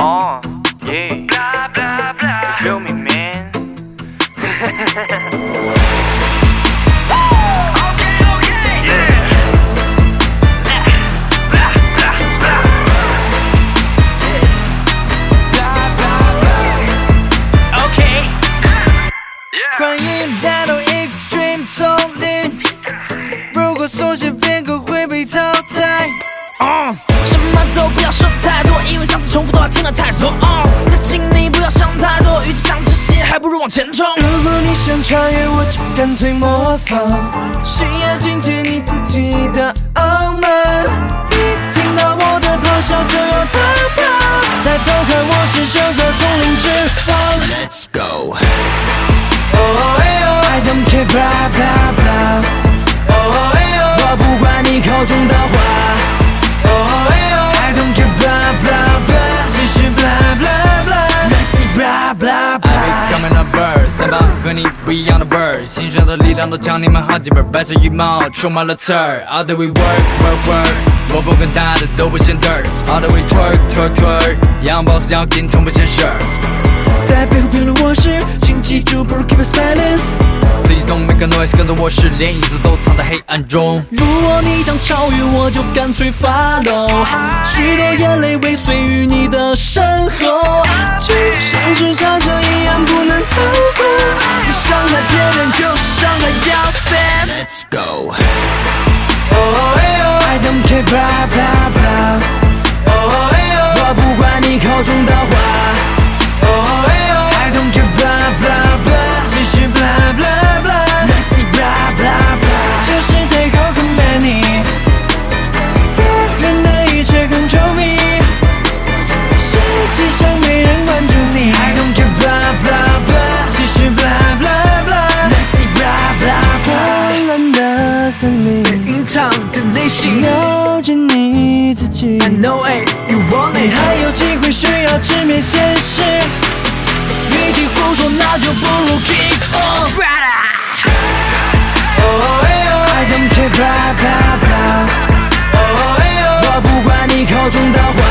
Oh, yeah. Blah, blah, blah. Feel me, man. 欢迎来到 Extreme 丛林。如果松懈变更会被淘汰。 什么都不要说太多，因为相似重复的话听得太多。那请你不要想太多，与其想这些，还不如往前冲。 如果你想超越我，就干脆模仿，需要紧贴你自己的傲慢。一听到我的咆哮就要逃跑，抬头看我是整个丛林之王。 Let's go. I don't care blah blah blah. 我不管你口中的话。 I don't care blah blah blah. 继续 blah blah blah. Let's see blah blah blah. I becoming a bird， 三把和你不一样的 bird， 新生的力量都抢你们好几本，白色羽毛充满了刺儿。All the way work work work， 我不跟他的都不嫌 dirt。All the way twerk twerk twerk， Young boss 要给你从不嫌事儿。 在背后评论我时，请记住不如 keep a silence。 Please don't make a noise， 跟着我是连影子都藏在黑暗中。 如果你想超越我，就干脆 follow， 许多眼泪尾随于你的身后， 就像是长者一样不能逃过，你伤害别人就伤害要 Let's go. I don't care blah blah blah. 我不管你口中的话。 I don't care blah blah blah. 继续 blah blah blah. Let's see blah blah blah. 这是 take over command， 别人的一切很周密，实际上没人关注你。I don't care blah blah blah. 继续 blah blah blah. Let's see blah blah blah. 混乱的森林， 隐藏的内心。 了解你自己。 I know it, you want 你 it. 还有机会，需要直面现实。 与其胡说，那就不如 kick on. I don't care blah blah blah. 我不管你口中的话。